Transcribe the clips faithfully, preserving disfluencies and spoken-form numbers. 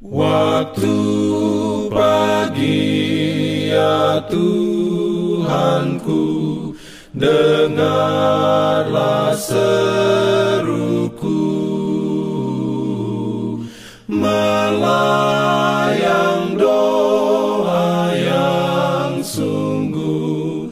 Waktu pagi ya Tuhanku, dengarlah seruku, melayang doa yang sungguh,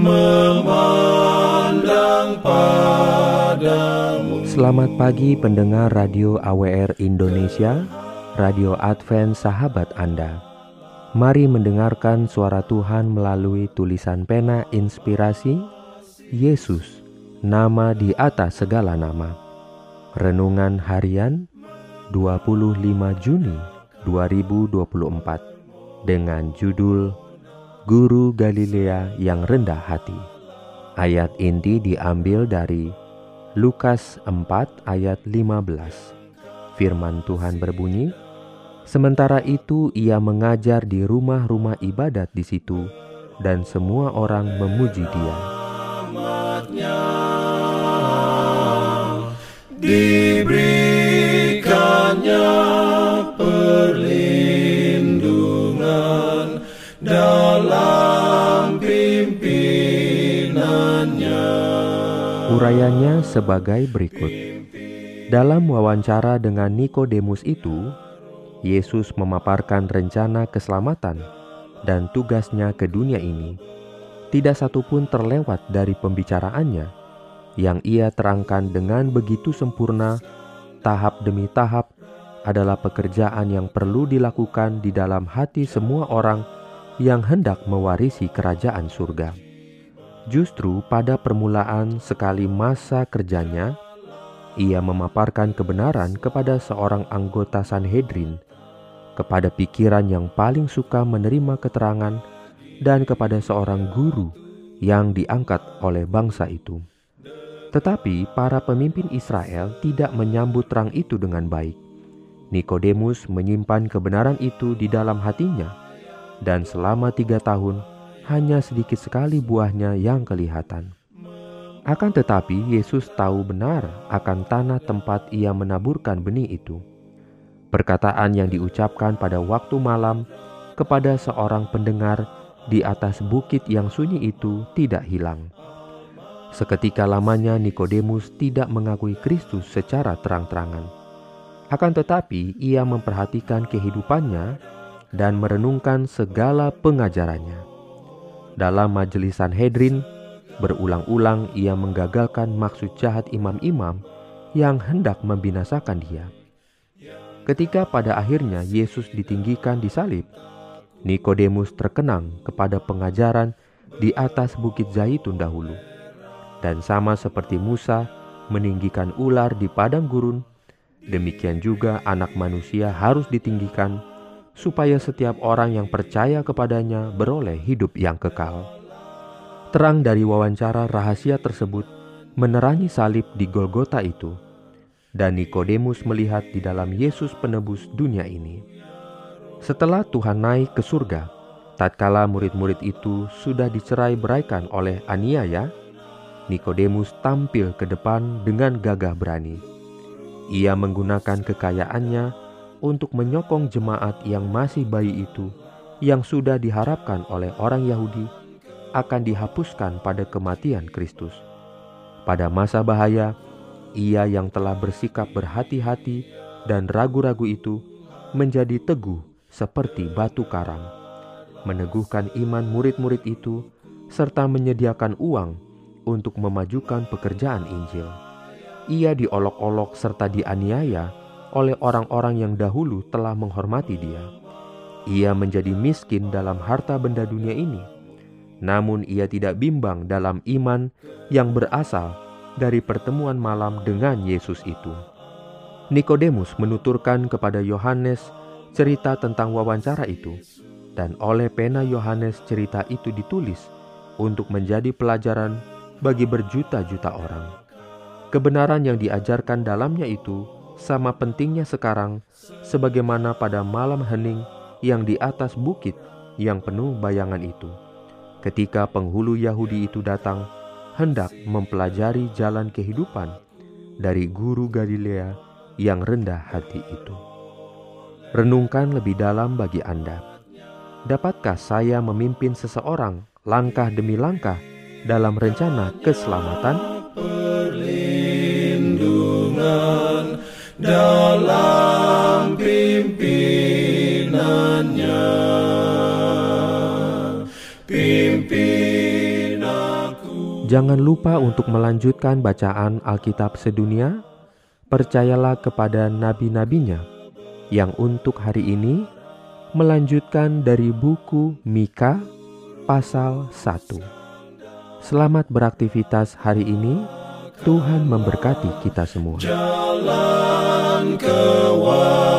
memandang padamu. Selamat pagi pendengar Radio A W R Indonesia, Radio Advent Sahabat Anda. Mari mendengarkan suara Tuhan melalui tulisan pena inspirasi Yesus, nama di atas segala nama. Renungan harian dua puluh lima Juni dua ribu dua puluh empat dengan judul Guru Galilea yang rendah hati. Ayat inti diambil dari Lukas empat ayat lima belas. Firman Tuhan berbunyi, sementara itu ia mengajar di rumah-rumah ibadat di situ, dan semua orang memuji dia. Diberikannya perlindungan dalam pimpinannya. Urayanya sebagai berikut. Dalam wawancara dengan Nikodemus itu, Yesus memaparkan rencana keselamatan dan tugasnya ke dunia ini. Tidak satupun terlewat dari pembicaraannya, yang ia terangkan dengan begitu sempurna, tahap demi tahap, adalah pekerjaan yang perlu dilakukan di dalam hati semua orang yang hendak mewarisi kerajaan surga. Justru pada permulaan sekali masa kerjanya, ia memaparkan kebenaran kepada seorang anggota Sanhedrin, kepada pikiran yang paling suka menerima keterangan, dan kepada seorang guru yang diangkat oleh bangsa itu. Tetapi para pemimpin Israel tidak menyambut terang itu dengan baik. Nikodemus menyimpan kebenaran itu di dalam hatinya, dan selama tiga tahun hanya sedikit sekali buahnya yang kelihatan. Akan tetapi Yesus tahu benar akan tanah tempat ia menaburkan benih itu. Perkataan yang diucapkan pada waktu malam kepada seorang pendengar di atas bukit yang sunyi itu tidak hilang. Seketika lamanya Nikodemus tidak mengakui Kristus secara terang-terangan. Akan tetapi ia memperhatikan kehidupannya dan merenungkan segala pengajarannya. Dalam majelis Sanhedrin, berulang-ulang ia menggagalkan maksud jahat imam-imam yang hendak membinasakan dia. Ketika pada akhirnya Yesus ditinggikan di salib, Nikodemus terkenang kepada pengajaran di atas bukit Zaitun dahulu. Dan sama seperti Musa meninggikan ular di padang gurun, demikian juga Anak Manusia harus ditinggikan, supaya setiap orang yang percaya kepadanya beroleh hidup yang kekal. Terang dari wawancara rahasia tersebut menerangi salib di Golgota itu, dan Nikodemus melihat di dalam Yesus penebus dunia ini. Setelah Tuhan naik ke surga, tatkala murid-murid itu sudah dicerai-beraikan oleh aniaya, Nikodemus tampil ke depan dengan gagah berani. Ia menggunakan kekayaannya untuk menyokong jemaat yang masih bayi itu, yang sudah diharapkan oleh orang Yahudi akan dihapuskan pada kematian Kristus. Pada masa bahaya, ia yang telah bersikap berhati-hati dan ragu-ragu itu menjadi teguh seperti batu karang, meneguhkan iman murid-murid itu, serta menyediakan uang untuk memajukan pekerjaan Injil. Ia diolok-olok serta dianiaya oleh orang-orang yang dahulu telah menghormati dia. Ia menjadi miskin dalam harta benda dunia ini, namun ia tidak bimbang dalam iman yang berasal dari pertemuan malam dengan Yesus itu. Nikodemus menuturkan kepada Yohanes cerita tentang wawancara itu, dan oleh pena Yohanes cerita itu ditulis untuk menjadi pelajaran bagi berjuta-juta orang. Kebenaran yang diajarkan dalamnya itu sama pentingnya sekarang sebagaimana pada malam hening yang di atas bukit yang penuh bayangan itu. Ketika penghulu Yahudi itu datang, hendak mempelajari jalan kehidupan dari guru Galilea yang rendah hati itu. Renungkan lebih dalam bagi Anda. Dapatkah saya memimpin seseorang langkah demi langkah dalam rencana keselamatan? Perlindungan dalam pimpinannya. Pimpin aku. Jangan lupa untuk melanjutkan bacaan Alkitab sedunia. Percayalah kepada nabi-nabinya yang untuk hari ini melanjutkan dari buku Mika pasal satu. Selamat beraktivitas hari ini. Tuhan memberkati kita semua. Jalan kewajiban